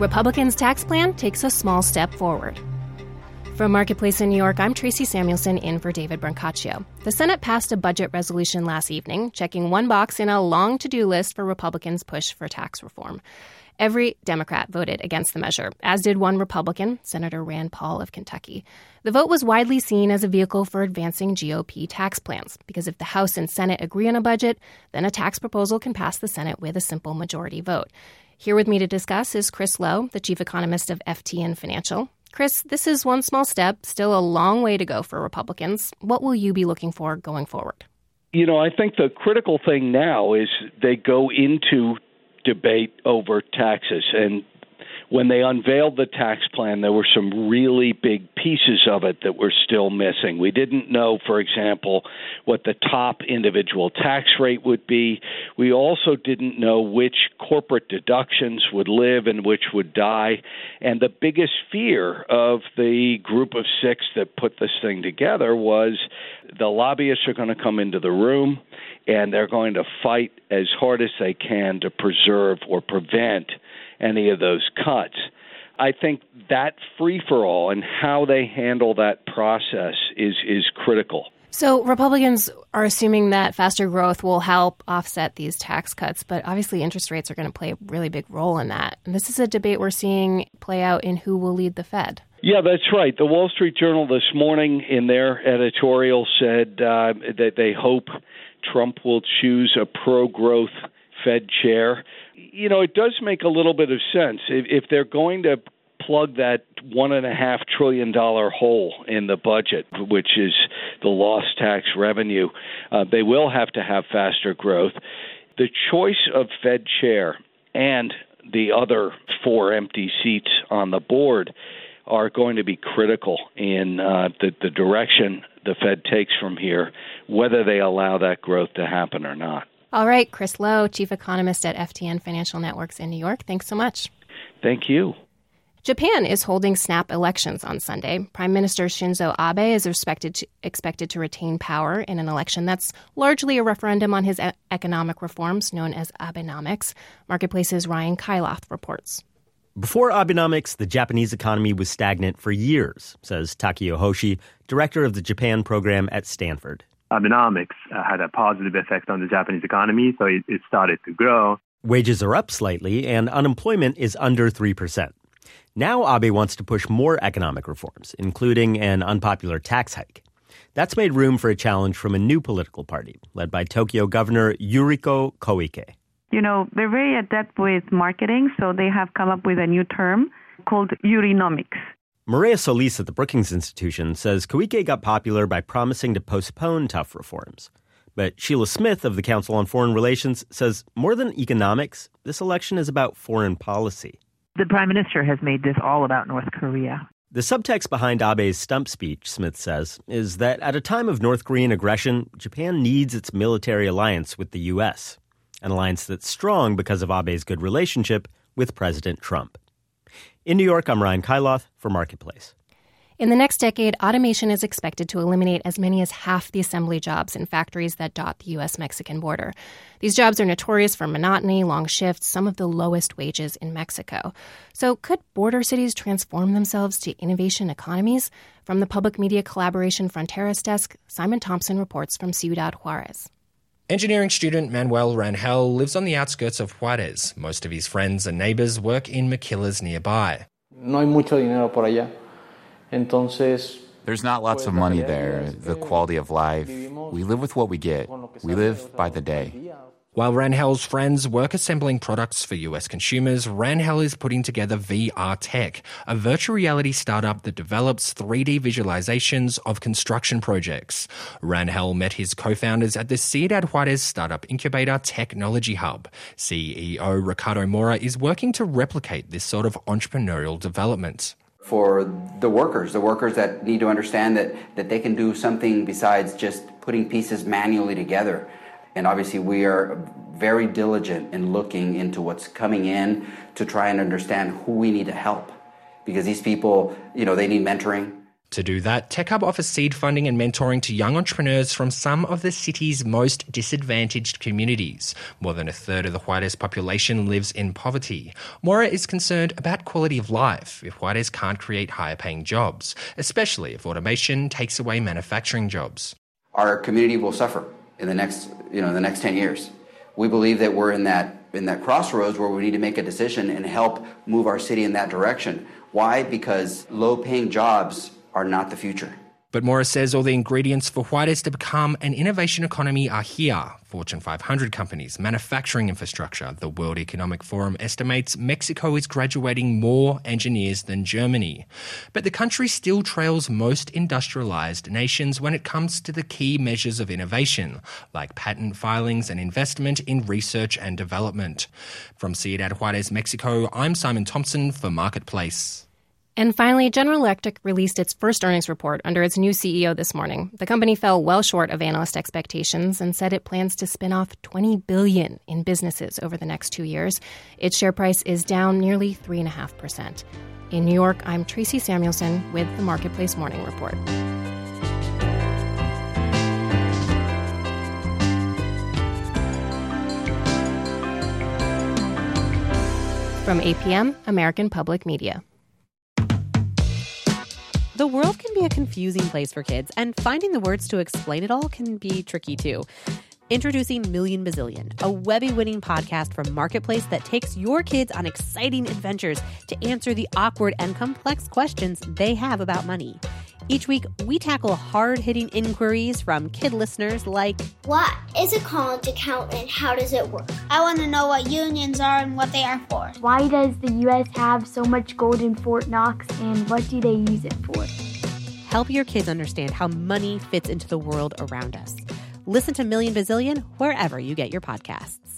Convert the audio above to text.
Republicans' tax plan takes a small step forward. From Marketplace in New York, I'm Tracy Samuelson in for David Brancaccio. The Senate passed a budget resolution last evening, checking one box in a long to-do list for Republicans' push for tax reform. Every Democrat voted against the measure, as did one Republican, Senator Rand Paul of Kentucky. The vote was widely seen as a vehicle for advancing GOP tax plans, because if the House and Senate agree on a budget, then a tax proposal can pass the Senate with a simple majority vote. Here with me to discuss is Chris Lowe, the chief economist of FTN Financial. Chris, this is one small step, still a long way to go for Republicans. What will you be looking for going forward? I think the critical thing now is they go into debate over taxes. And when they unveiled the tax plan, there were some really big pieces of it that were still missing. We didn't know, for example, what the top individual tax rate would be. We also didn't know which corporate deductions would live and which would die. And the biggest fear of the group of six that put this thing together was the lobbyists are going to come into the room and they're going to fight as hard as they can to preserve or prevent any of those cuts. I think that free-for-all and how they handle that process is critical. So Republicans are assuming that faster growth will help offset these tax cuts, but obviously interest rates are going to play a really big role in that. And this is a debate we're seeing play out in who will lead the Fed. Yeah, that's right. The Wall Street Journal this morning in their editorial said that they hope Trump will choose a pro-growth Fed chair. It does make a little bit of sense. If they're going to plug that $1.5 trillion hole in the budget, which is the lost tax revenue, they will have to have faster growth. The choice of Fed chair and the other 4 empty seats on the board are going to be critical in the direction the Fed takes from here, whether they allow that growth to happen or not. All right, Chris Lowe, chief economist at FTN Financial Networks in New York. Thanks so much. Thank you. Japan is holding snap elections on Sunday. Prime Minister Shinzo Abe is expected to retain power in an election that's largely a referendum on his economic reforms, known as Abenomics. Marketplace's Ryan Kailath reports. Before Abenomics, the Japanese economy was stagnant for years, says Takio Hoshi, director of the Japan program at Stanford. Abenomics had a positive effect on the Japanese economy, so it started to grow. Wages are up slightly, and unemployment is under 3%. Now Abe wants to push more economic reforms, including an unpopular tax hike. That's made room for a challenge from a new political party, led by Tokyo Governor Yuriko Koike. They're very adept with marketing, so they have come up with a new term called Yurinomics. Maria Solis at the Brookings Institution says Koike got popular by promising to postpone tough reforms. But Sheila Smith of the Council on Foreign Relations says more than economics, this election is about foreign policy. The prime minister has made this all about North Korea. The subtext behind Abe's stump speech, Smith says, is that at a time of North Korean aggression, Japan needs its military alliance with the U.S., an alliance that's strong because of Abe's good relationship with President Trump. In New York, I'm Ryan Kailath for Marketplace. In the next decade, automation is expected to eliminate as many as half the assembly jobs in factories that dot the U.S.-Mexican border. These jobs are notorious for monotony, long shifts, some of the lowest wages in Mexico. So could border cities transform themselves to innovation economies? From the Public Media Collaboration Fronteras Desk, Simon Thompson reports from Ciudad Juarez. Engineering student Manuel Rangel lives on the outskirts of Juarez. Most of his friends and neighbors work in maquilas nearby. No hay mucho dinero por allá. Entonces, there's not lots of money there. The quality of life, we live with what we get. We live by the day. While Rangel's friends work assembling products for US consumers, Rangel is putting together VR Tech, a virtual reality startup that develops 3D visualizations of construction projects. Rangel met his co-founders at the Ciudad Juarez Startup Incubator Technology Hub. CEO Ricardo Mora is working to replicate this sort of entrepreneurial development. For the workers that need to understand that they can do something besides just putting pieces manually together. And obviously we are very diligent in looking into what's coming in to try and understand who we need to help. Because these people, they need mentoring. To do that, TechHub offers seed funding and mentoring to young entrepreneurs from some of the city's most disadvantaged communities. More than a third of the Juarez population lives in poverty. Moira is concerned about quality of life if Juarez can't create higher-paying jobs, especially if automation takes away manufacturing jobs. Our community will suffer in the next 10 years. We believe that we're in that crossroads where we need to make a decision and help move our city in that direction. Why? Because low-paying jobs are not the future. But Moira says all the ingredients for Juarez to become an innovation economy are here. Fortune 500 companies, manufacturing infrastructure. The World Economic Forum estimates Mexico is graduating more engineers than Germany. But the country still trails most industrialized nations when it comes to the key measures of innovation, like patent filings and investment in research and development. From Ciudad Juarez, Mexico, I'm Simon Thompson for Marketplace. And finally, General Electric released its first earnings report under its new CEO this morning. The company fell well short of analyst expectations and said it plans to spin off $20 billion in businesses over the next 2 years. Its share price is down nearly 3.5%. In New York, I'm Tracy Samuelson with the Marketplace Morning Report. From APM, American Public Media. The world can be a confusing place for kids, and finding the words to explain it all can be tricky too. Introducing Million Bazillion, a Webby-winning podcast from Marketplace that takes your kids on exciting adventures to answer the awkward and complex questions they have about money. Each week, we tackle hard-hitting inquiries from kid listeners like, what is a college account and how does it work? I want to know what unions are and what they are for. Why does the U.S. have so much gold in Fort Knox and what do they use it for? Help your kids understand how money fits into the world around us. Listen to Million Bazillion wherever you get your podcasts.